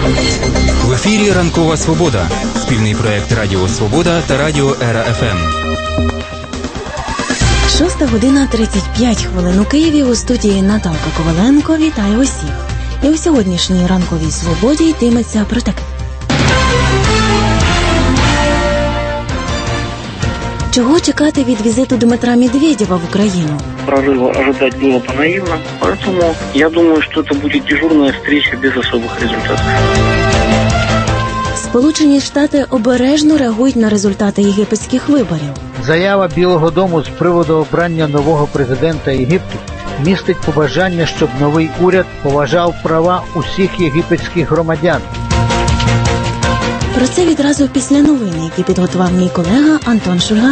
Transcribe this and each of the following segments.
В ефірі «Ранкова Свобода» – спільний проєкт Радіо Свобода та Радіо Ера ФМ. 6:35 у Києві. У студії Наталка Коваленко. Вітаю усіх. І у сьогоднішній «Ранковій Свободі» йтиметься про таке. Чего чекати від візиту Дмитра Медведева в Украину? Прорыва ожидать было бы наивно, поэтому я думаю, что это будет дежурная встреча без особых результатов. Сполучені Штати обережно реагують на результати єгипетських виборів. Заява Білого дому з приводу обрання нового президента Єгипту містить побажання, щоб новий уряд поважав права усіх єгипетських громадян. Про це відразу після новин, які підготував мій колега Антон Шульга.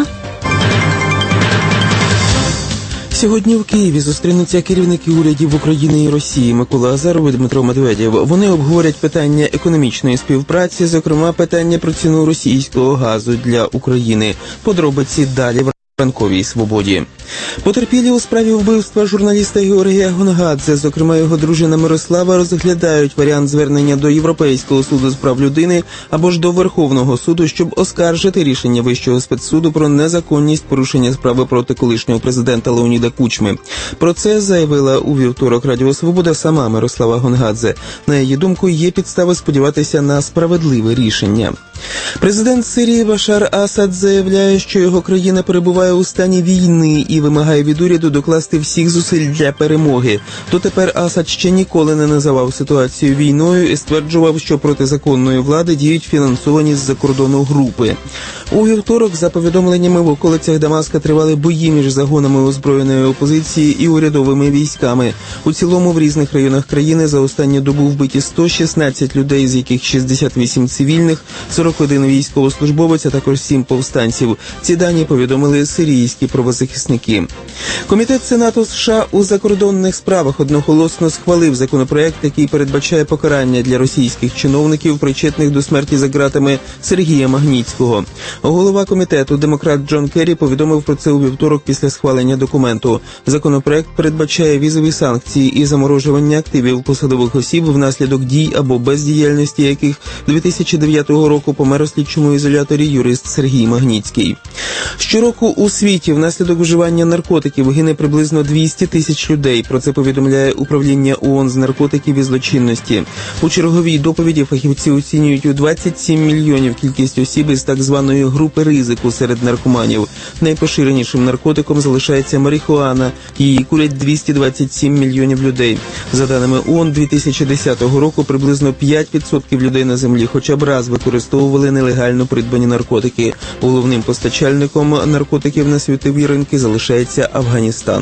Сьогодні в Києві зустрінуться керівники урядів України і Росії Микола Азаров і Дмитро Медведєв. Вони обговорять питання економічної співпраці, зокрема питання про ціну російського газу для України. Подробиці далі в «Ранковій Свободі». Потерпілі у справі вбивства журналіста Георгія Гонгадзе, зокрема його дружина Мирослава, розглядають варіант звернення до Європейського суду з прав людини або ж до Верховного суду, щоб оскаржити рішення Вищого спецсуду про незаконність порушення справи проти колишнього президента Леоніда Кучми. Про це заявила у вівторок Радіо Свобода сама Мирослава Гонгадзе. На її думку, є підстави сподіватися на справедливе рішення. Президент Сирії Башар Асад заявляє, що його країна перебуває у стані війни і вимагає від уряду докласти всіх зусиль для перемоги. Дотепер Асад ще ніколи не називав ситуацію війною і стверджував, що проти законної влади діють фінансовані з-за кордону групи. У вівторок, за повідомленнями, в околицях Дамаска тривали бої між загонами озброєної опозиції і урядовими військами. У цілому в різних районах країни за останню добу вбиті 116 людей, з яких 68 цивільних, 41 військовослужбовець, а також 7 повстанців. Ці дані повідомили сирійські правозахисники. Комітет Сенату США у закордонних справах одноголосно схвалив законопроект, який передбачає покарання для російських чиновників, причетних до смерті за ґратами Сергія Магнітського. Голова комітету, демократ Джон Керрі, повідомив про це у вівторок після схвалення документу. Законопроект передбачає візові санкції і заморожування активів посадових осіб, внаслідок дій або бездіяльності яких 2009 року помер у слідчому ізоляторі юрист Сергій Магнітський. Щороку у світі внаслідок вживання наркотиків гине приблизно 200 тисяч людей. Про це повідомляє управління ООН з наркотиків і злочинності. У черговій доповіді фахівці оцінюють у 27 мільйонів кількість осіб із так званої групи ризику серед наркоманів. Найпоширенішим наркотиком залишається марихуана. Її курять 227 мільйонів людей. За даними ООН, 2010 року приблизно 5% людей на землі хоча б раз використовували нелегально придбані наркотики. Головним постачальником наркотиків на світові ринки залишається Афганістан.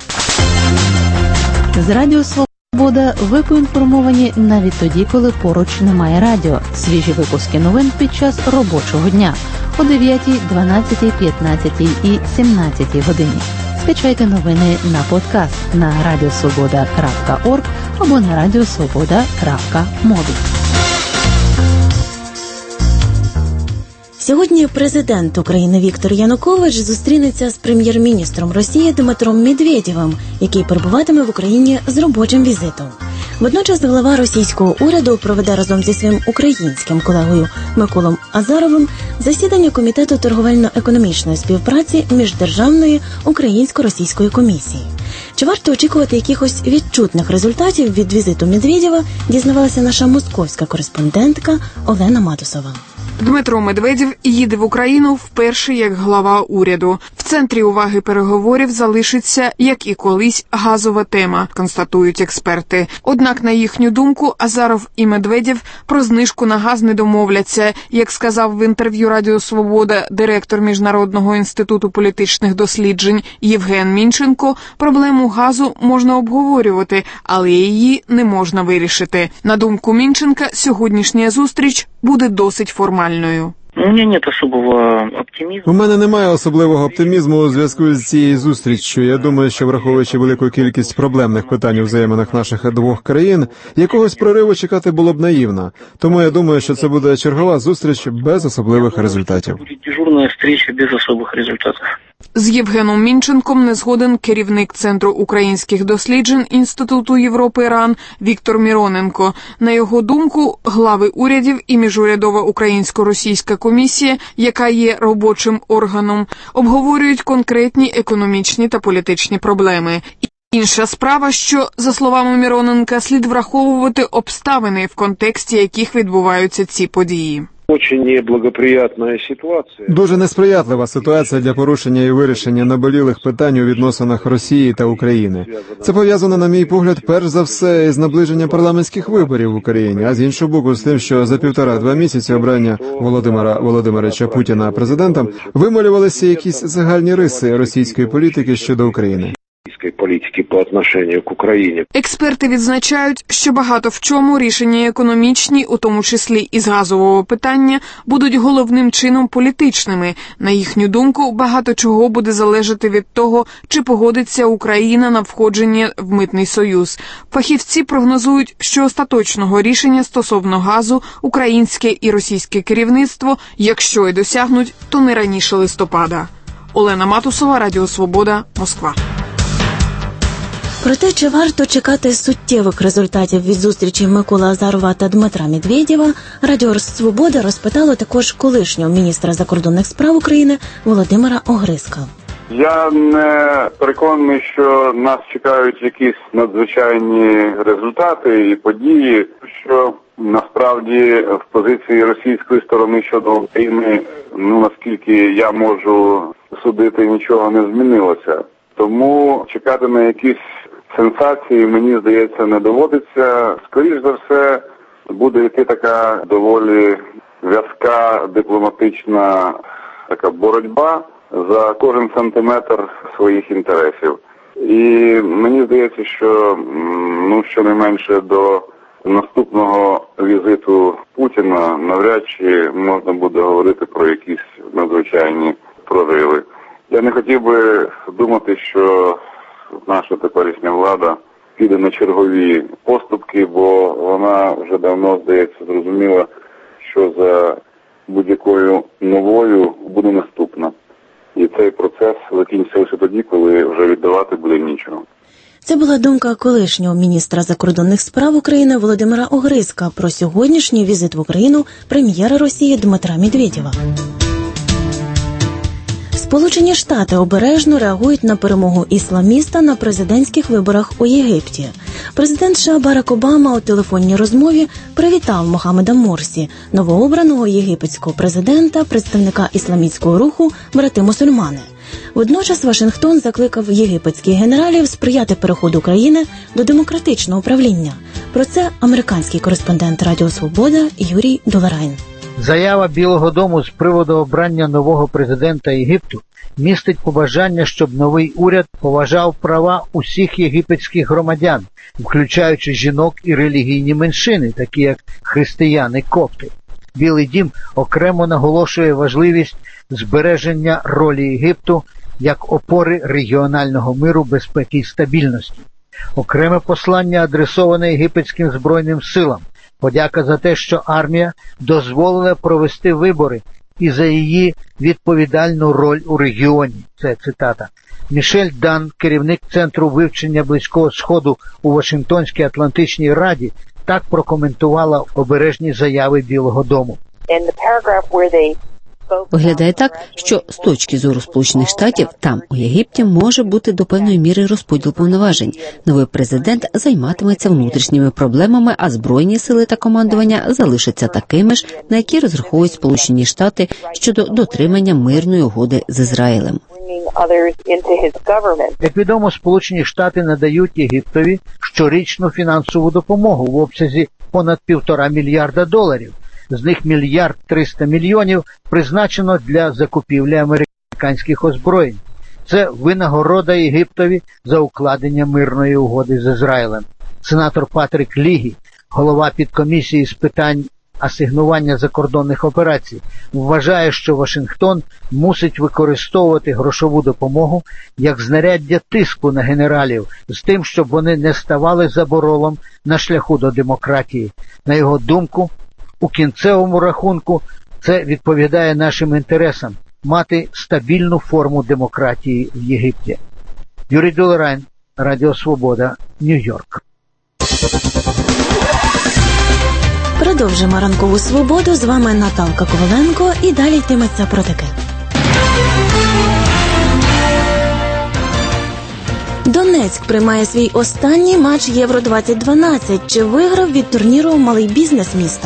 З Радіо Свобода ви поінформовані навіть тоді, коли поруч немає радіо. Свіжі випуски новин під час робочого дня о 9, 12, 15 і 17 годині. Скачайте новини на подкаст на radiosvoboda.org або на radiosvoboda.mobi. Сьогодні президент України Віктор Янукович зустрінеться з прем'єр-міністром Росії Дмитром Медведєвим, який перебуватиме в Україні з робочим візитом. Водночас глава російського уряду проведе разом зі своїм українським колегою Миколом Азаровим засідання Комітету торговельно-економічної співпраці Міждержавної українсько-російської комісії. Чи варто очікувати якихось відчутних результатів від візиту Медведєва, дізнавалася наша московська кореспондентка Олена Матусова. Дмитро Медведєв їде в Україну вперше як глава уряду. В центрі уваги переговорів залишиться, як і колись, газова тема, констатують експерти. Однак, на їхню думку, Азаров і Медведєв про знижку на газ не домовляться. Як сказав в інтерв'ю Радіо Свобода директор Міжнародного інституту політичних досліджень Євген Мінченко, проблему газу можна обговорювати, але її не можна вирішити. На думку Мінченка, сьогоднішня зустріч буде досить формальною. У мене немає особливого оптимізму у зв'язку з цією зустріччю. Я думаю, що враховуючи велику кількість проблемних питань у взаєминах наших двох країн, якогось прориву чекати було б наївно. Тому я думаю, що це буде чергова зустріч без особливих результатів. З Євгеном Мінченком не згоден керівник Центру українських досліджень Інституту Європи РАН Віктор Міроненко. На його думку, глави урядів і міжурядова українсько-російська комісія, яка є робочим органом, обговорюють конкретні економічні та політичні проблеми. Інша справа, що, за словами Міроненка, слід враховувати обставини, в контексті яких відбуваються ці події. Дуже несприятлива ситуація для порушення і вирішення наболілих питань у відносинах Росії та України. Це пов'язано, на мій погляд, перш за все із наближенням парламентських виборів в Україні, а з іншого боку з тим, що за 1,5-2 місяці обрання Володимира Володимировича Путіна президентом вималювалися якісь загальні риси російської політики щодо України. Політики по отношению к Україні. Експерти відзначають, що багато в чому рішення економічні, у тому числі і з газового питання, будуть головним чином політичними. На їхню думку, багато чого буде залежати від того, чи погодиться Україна на входження в Митний Союз. Фахівці прогнозують, що остаточного рішення стосовно газу українське і російське керівництво, якщо й досягнуть, то не раніше листопада. Олена Матусова, Радіо Свобода, Москва. Про те, чи варто чекати суттєвих результатів від зустрічі Миколи Азарова та Дмитра Медведєва, Радіо Свобода розпитало також колишнього міністра закордонних справ України Володимира Огризка. Я не переконаний, що нас чекають якісь надзвичайні результати і події, що насправді в позиції російської сторони щодо України, наскільки я можу судити, нічого не змінилося. Тому чекати на якісь сенсації, мені здається, не доводиться. Скоріш за все, буде йти така доволі в'язка дипломатична така боротьба за кожен сантиметр своїх інтересів. І мені здається, що щонайменше до наступного візиту Путіна навряд чи можна буде говорити про якісь надзвичайні прориви. Я не хотів би думати, що наша теперішня влада піде на чергові поступки, бо вона вже давно, здається, зрозуміла, що за будь-якою новою буде наступна. І цей процес закінчиться лише тоді, коли вже віддавати буде нічого. Це була думка колишнього міністра закордонних справ України Володимира Огризка про сьогоднішній візит в Україну прем'єра Росії Дмитра Медведєва. Сполучені Штати обережно реагують на перемогу ісламіста на президентських виборах у Єгипті. Президент США Барак Обама у телефонній розмові привітав Мохаммеда Морсі, новообраного єгипетського президента, представника ісламістського руху «Брати-мусульмани». Водночас Вашингтон закликав єгипетських генералів сприяти переходу країни до демократичного управління. Про це американський кореспондент Радіо Свобода Юрій Доларайн. Заява Білого дому з приводу обрання нового президента Єгипту містить побажання, щоб новий уряд поважав права усіх єгипетських громадян, включаючи жінок і релігійні меншини, такі як християни-копти. Білий дім окремо наголошує важливість збереження ролі Єгипту як опори регіонального миру, безпеки і стабільності. Окреме послання адресоване єгипетським збройним силам. Подяка за те, що армія дозволила провести вибори і за її відповідальну роль у регіоні. Це цитата. Мішель Дан, керівник Центру вивчення Близького Сходу у Вашингтонській Атлантичній Раді, так прокоментувала обережні заяви Білого дому. Виглядає так, що з точки зору Сполучених Штатів там, у Єгипті, може бути до певної міри розподіл повноважень. Новий президент займатиметься внутрішніми проблемами, а збройні сили та командування залишаться такими ж, на які розраховують Сполучені Штати щодо дотримання мирної угоди з Ізраїлем. Як відомо, Сполучені Штати надають Єгиптові щорічну фінансову допомогу в обсязі понад $1,5 мільярда. З них $1,3 мільйонів призначено для закупівлі американських озброєнь. Це винагорода Єгиптові за укладення мирної угоди з Ізраїлем. Сенатор Патрік Лігі, голова підкомісії з питань асигнування закордонних операцій, вважає, що Вашингтон мусить використовувати грошову допомогу як знаряддя тиску на генералів з тим, щоб вони не ставали заборолом на шляху до демократії. На його думку, у кінцевому рахунку це відповідає нашим інтересам. мати стабільну форму демократії в Єгипті. Юрій Долорайн, Радіо Свобода, Нью-Йорк. Продовжимо ранкову свободу. З вами Наталка Коваленко і далі йтиметься про таке. Донецьк приймає свій останній матч Євро-2012. Чи виграв від турніру малий бізнес міста?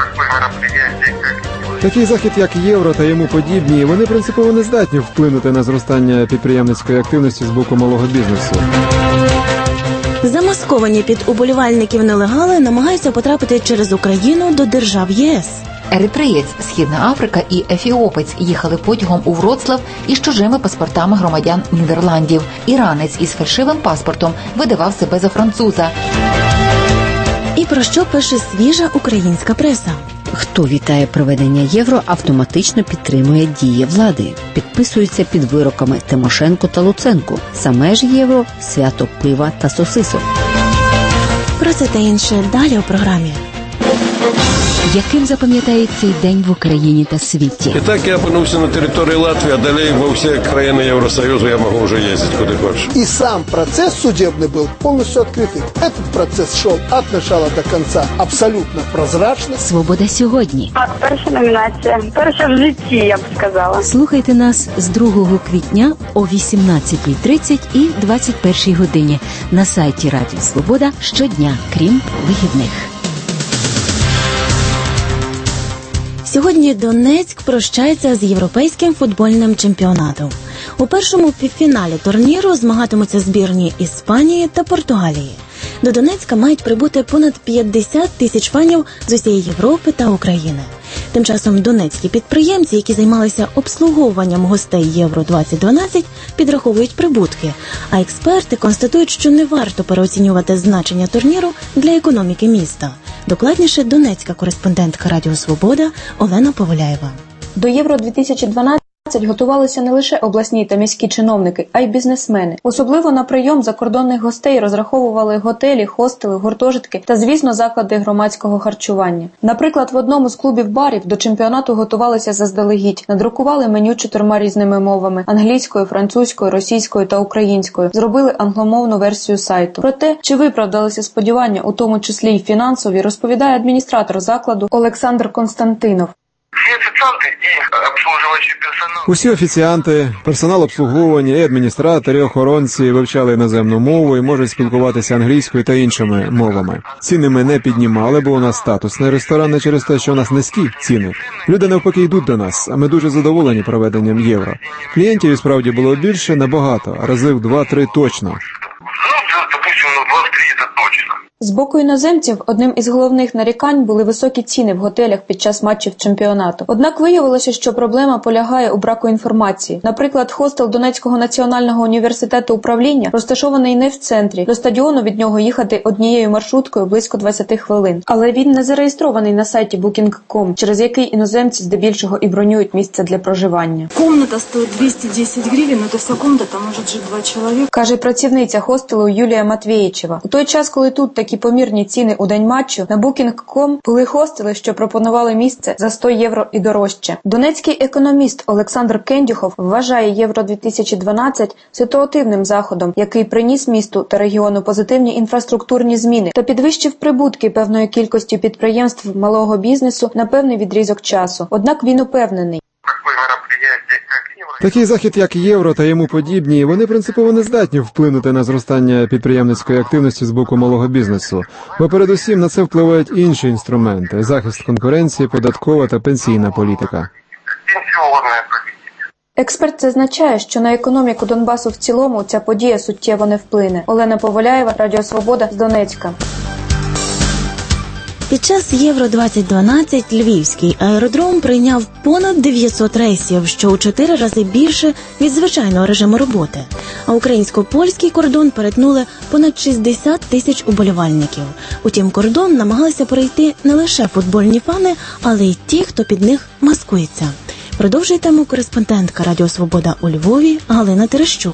Такий захід, як Євро та йому подібні, вони принципово не здатні вплинути на зростання підприємницької активності з боку малого бізнесу. Замасковані під уболівальників нелегали намагаються потрапити через Україну до держав ЄС. Еритреєць, Східна Африка і ефіопець їхали потягом у Вроцлав із чужими паспортами громадян Нідерландів. Іранець із фальшивим паспортом видавав себе за француза. І про що пише свіжа українська преса? Хто вітає проведення євро, автоматично підтримує дії влади. Підписуються під вироками Тимошенко та Луценко. Саме ж євро – свято пива та сосисок. Про це та інше далі у програмі. Яким запам'ятає цей день в Україні та світі? Итак, я опинився на території Латвії, а далі во всі країни Євросоюзу я можу вже їздити куди хочу. И сам процесс судебный был полностью открытый. Этот процесс шел от начала до конца абсолютно прозрачно. Свобода сьогодні. Так, перша номінація. Перша в житті, я б сказала. Слухайте нас з 2 квітня о 18:30 і 21 годині на сайті Радіо Свобода щодня, крім вихідних. Сьогодні Донецьк прощається з європейським футбольним чемпіонатом. У першому півфіналі турніру змагатимуться збірні Іспанії та Португалії. До Донецька мають прибути понад 50 тисяч фанів з усієї Європи та України. Тим часом донецькі підприємці, які займалися обслуговуванням гостей Євро-2012, підраховують прибутки, а експерти констатують, що не варто переоцінювати значення турніру для економіки міста. Докладніше донецька кореспондентка Радіо Свобода Олена Поваляєва. До Євро-2012 готувалися не лише обласні та міські чиновники, а й бізнесмени. Особливо на прийом закордонних гостей розраховували готелі, хостели, гуртожитки та, звісно, заклади громадського харчування. Наприклад, в одному з клубів-барів до чемпіонату готувалися заздалегідь, надрукували меню 4 різними мовами – англійською, французькою, російською та українською, зробили англомовну версію сайту. Про те, чи виправдалися сподівання, у тому числі й фінансові, розповідає адміністратор закладу Олександр Константинов. Усі офіціанти, персонал обслуговування, і адміністратори, і охоронці вивчали іноземну мову і можуть спілкуватися англійською та іншими мовами. Ціни ми не піднімали, бо у нас статусний ресторан не через те, що у нас низькі ціни. Люди навпаки йдуть до нас, а ми дуже задоволені проведенням євро. Клієнтів і справді було більше набагато, рази в 2-3 точно. З боку іноземців одним із головних нарікань були високі ціни в готелях під час матчів чемпіонату. Однак виявилося, що проблема полягає у браку інформації. Наприклад, хостел Донецького національного університету управління розташований не в центрі. До стадіону від нього їхати однією маршруткою близько 20 хвилин. Але він не зареєстрований на сайті Booking.com, через який іноземці здебільшого і бронюють місце для проживання. Комната стоїть 210 гривень, це вся комната, може жити 2 чоловіка. Каже працівниця хостелу Юлія Матвєєчева. У той час, коли тут такі помірні ціни у день матчу, на Booking.com були хостели, що пропонували місце за 100 євро і дорожче. Донецький економіст Олександр Кендюхов вважає Євро-2012 ситуативним заходом, який приніс місту та регіону позитивні інфраструктурні зміни та підвищив прибутки певної кількості підприємств малого бізнесу на певний відрізок часу. Однак він упевнений. Такий захід, як Євро та йому подібні, вони принципово не здатні вплинути на зростання підприємницької активності з боку малого бізнесу, бо передусім на це впливають інші інструменти – захист конкуренції, податкова та пенсійна політика. Експерт зазначає, що на економіку Донбасу в цілому ця подія суттєво не вплине. Олена Поваляєва, Радіо Свобода з Донецька. Під час Євро-2012 Львівський аеродром прийняв понад 900 рейсів, що у 4 рази більше від звичайного режиму роботи. А українсько-польський кордон перетнули понад 60 тисяч уболівальників. Утім, кордон намагалися перейти не лише футбольні фани, але й ті, хто під них маскується. Продовжує тему кореспондентка Радіо Свобода у Львові Галина Терещук.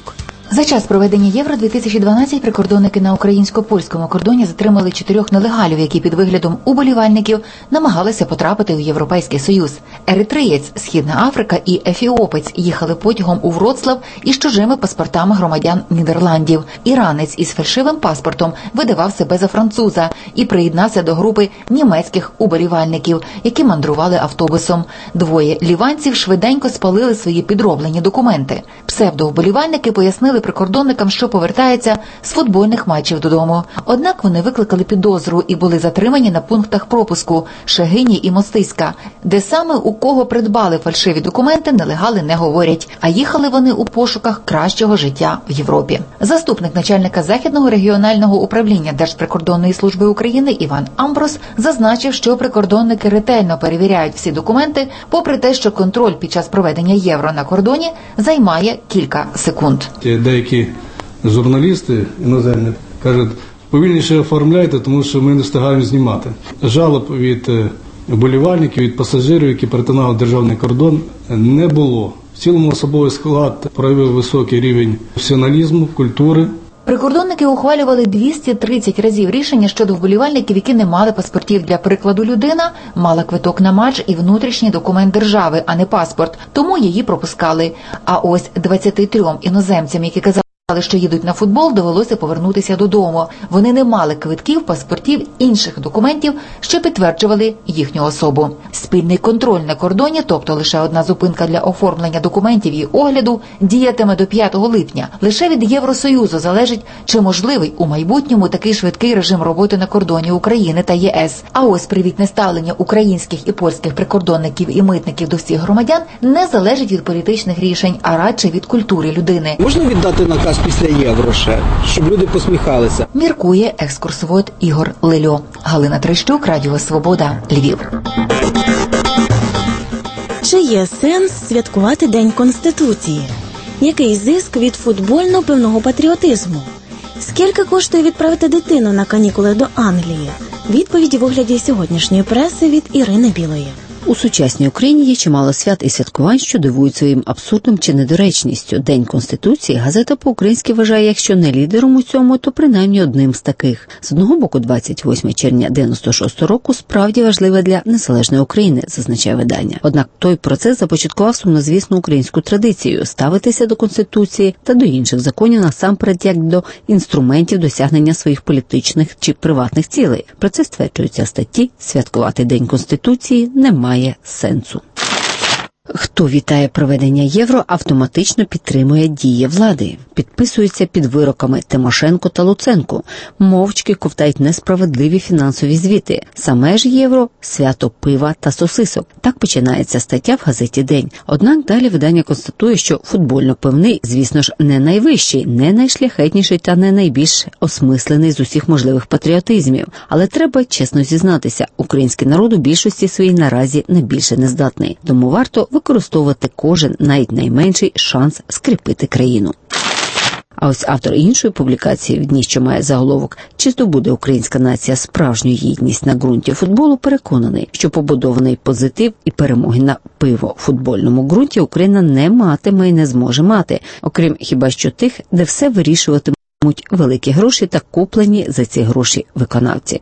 За час проведення Євро-2012 прикордонники на українсько-польському кордоні затримали 4 нелегалів, які під виглядом уболівальників намагалися потрапити у Європейський Союз. Еритреєць, Східна Африка і ефіопець їхали потягом у Вроцлав із чужими паспортами громадян Нідерландів. Іранець із фальшивим паспортом видавав себе за француза і приєднався до групи німецьких уболівальників, які мандрували автобусом. 2 ліванців швиденько спалили свої підроблені документи. Псевдоуболівальники пояснили прикордонникам, що повертаються з футбольних матчів додому. Однак вони викликали підозру і були затримані на пунктах пропуску Шегині і Мостиська, де саме у кого придбали фальшиві документи, нелегали не говорять, а їхали вони у пошуках кращого життя в Європі. Заступник начальника Західного регіонального управління Держприкордонної служби України Іван Амброс зазначив, що прикордонники ретельно перевіряють всі документи, попри те, що контроль під час проведення євро на кордоні займає кілька секунд. Деякі журналісти іноземні кажуть, повільніше оформляйте, тому що ми не встигаємо знімати. Жалоб від вболівальників, від пасажирів, які перетинали державний кордон, не було. В цілому особовий склад проявив високий рівень професіоналізму, культури. Прикордонники ухвалювали 230 разів рішення щодо вболівальників, які не мали паспортів. Для прикладу, людина мала квиток на матч і внутрішній документ держави, а не паспорт, тому її пропускали. А ось 23 іноземцям, які казали, що їдуть на футбол, довелося повернутися додому. Вони не мали квитків, паспортів, інших документів, що підтверджували їхню особу. Спільний контроль на кордоні, тобто лише одна зупинка для оформлення документів і огляду, діятиме до 5 липня. Лише від Євросоюзу залежить, чи можливий у майбутньому такий швидкий режим роботи на кордоні України та ЄС. А ось привітне ставлення українських і польських прикордонників і митників до всіх громадян не залежить від політичних рішень, а радше від культури людини. Можна віддати наказ після євро ще, щоб люди посміхалися? Міркує екскурсовод Ігор Лельо. Галина Трещук, Радіо Свобода, Львів. Чи є сенс святкувати День Конституції? Який зиск від футбольно-певного патріотизму? Скільки коштує відправити дитину на канікули до Англії? Відповіді в огляді сьогоднішньої преси від Ірини Білої. У сучасній Україні є чимало свят і святкувань, що дивують своїм абсурдом чи недоречністю. День Конституції газета по-українськи вважає, якщо не лідером у цьому, то принаймні одним з таких. З одного боку, 28 червня 96 року справді важливе для незалежної України, зазначає видання. Однак той процес започаткував сумнозвісну українську традицію – ставитися до Конституції та до інших законів насамперед як до інструментів досягнення своїх політичних чи приватних цілей. Про це стверджується в статті «Святкувати День Конституції немає сенсу». Хто вітає проведення євро, автоматично підтримує дії влади. Підписуються під вироками Тимошенко та Луценко. Мовчки ковтають несправедливі фінансові звіти. Саме ж євро – свято пива та сосисок. Так починається стаття в газеті «День». Однак далі видання констатує, що футбольно-пивний, звісно ж, не найвищий, не найшляхетніший та не найбільш осмислений з усіх можливих патріотизмів. Але треба чесно зізнатися, український народ у більшості своїй наразі на більше не здатний. Тому варто використовувати кожен, навіть найменший, шанс скріпити країну. А ось автор іншої публікації в дні, що має заголовок «Чи здобуде українська нація справжню гідність на ґрунті футболу?» переконаний, що побудований позитив і перемоги на пиво-футбольному ґрунті Україна не матиме і не зможе мати, окрім хіба що тих, де все вирішуватимуть великі гроші та куплені за ці гроші виконавці.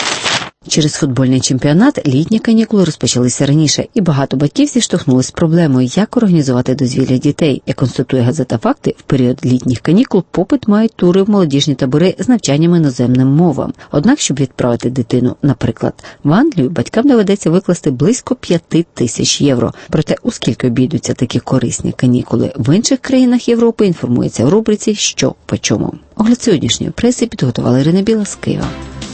Через футбольний чемпіонат літні канікули розпочалися раніше, і багато батьків зіштовхнулись з проблемою, як організувати дозвілля дітей. Як констатує газета «Факти», в період літніх канікул попит мають тури в молодіжні табори з навчанням іноземним мовам. Однак, щоб відправити дитину, наприклад, в Англію, батькам доведеться викласти близько 5 тисяч євро. Проте, у скільки обійдуться такі корисні канікули в інших країнах Європи, інформується в рубриці «Що по чому?». Огляд сьогоднішньої преси підготувала Ірина Біла з Києва.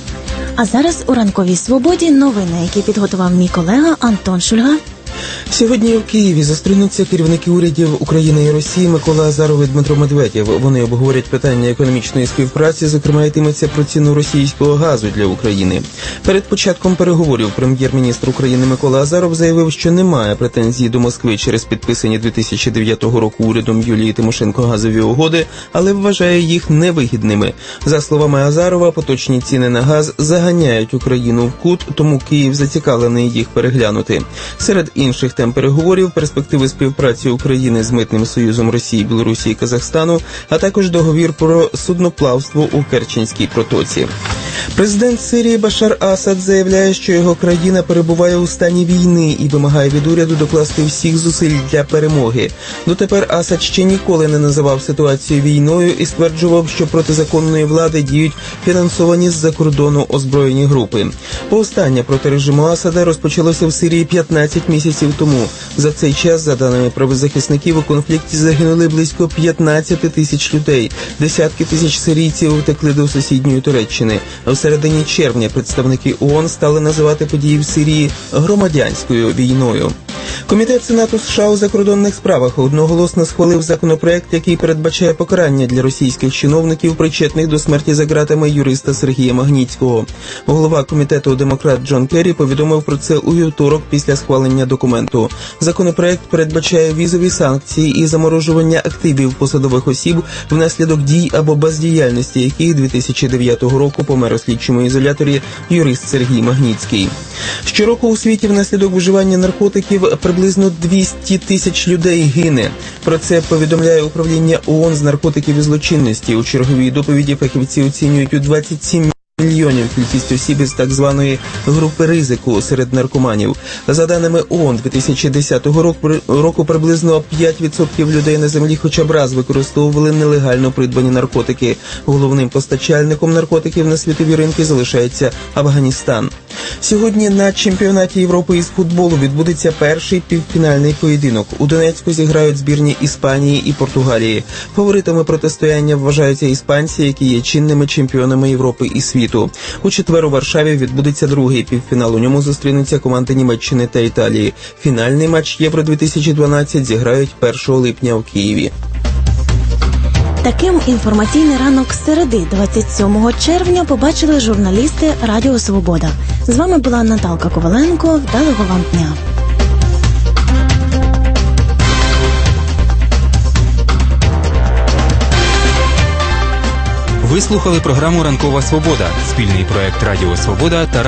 А зараз у ранковій свободі новини, які підготував мій колега Антон Шульга. Сьогодні в Києві зустрінуться керівники урядів України і Росії Микола Азаров і Дмитро Медведєв. Вони обговорять питання економічної співпраці, зокрема йтиметься про ціну російського газу для України. Перед початком переговорів прем'єр-міністр України Микола Азаров заявив, що немає претензій до Москви через підписані 2009 року урядом Юлії Тимошенко газові угоди, але вважає їх невигідними. За словами Азарова, поточні ціни на газ заганяють Україну в кут, тому Київ зацікавлений їх переглянути. Серед інших тем переговорів, перспективи співпраці України з Митним союзом Росії, Білорусі і Казахстану, а також договір про судноплавство у Керченській протоці. Президент Сирії Башар Асад заявляє, що його країна перебуває у стані війни і вимагає від уряду докласти всіх зусиль для перемоги. Дотепер Асад ще ніколи не називав ситуацію війною і стверджував, що проти законної влади діють фінансовані з-за кордону озброєні групи. Повстання проти режиму Асада розпочалося в Сирії 15 місяців тому. За цей час, за даними правозахисників, у конфлікті загинули близько 15 тисяч людей. Десятки тисяч сирійців втекли до сусідньої Туреччини. А в середині червня представники ООН стали називати події в Сирії громадянською війною. Комітет Сенату США у закордонних справах одноголосно схвалив законопроект, який передбачає покарання для російських чиновників, причетних до смерті за ґратами юриста Сергія Магнітського. Голова комітету демократ Джон Керрі повідомив про це у вівторок після схвалення документу. Законопроект передбачає візові санкції і заморожування активів посадових осіб внаслідок дій або бездіяльності, яких 2009 року помер у слідчому ізоляторі юрист Сергій Магнітський. Щороку у світі внаслідок вживання наркотиків приблизно 200 тисяч людей гине. Про це повідомляє управління ООН з наркотиків і злочинності. У черговій доповіді фахівці оцінюють у 27 мільйонів кількість осіб із так званої групи ризику серед наркоманів. За даними ООН, 2010 року приблизно 5% людей на землі хоча б раз використовували нелегально придбані наркотики. Головним постачальником наркотиків на світові ринки залишається Афганістан. Сьогодні на чемпіонаті Європи із футболу відбудеться перший півфінальний поєдинок. У Донецьку зіграють збірні Іспанії і Португалії. Фаворитами протистояння вважаються іспанці, які є чинними чемпіонами Європи і світу. У четвер у Варшаві відбудеться другий півфінал. У ньому зустрінуться команди Німеччини та Італії. Фінальний матч Євро-2012 зіграють 1 липня у Києві. Таким інформаційний ранок середи 27 червня побачили журналісти Радіо Свобода. З вами була Наталка Коваленко. Вдалого вам дня. Ви слухали програму «Ранкова Свобода» – спільний проект Радіо Свобода та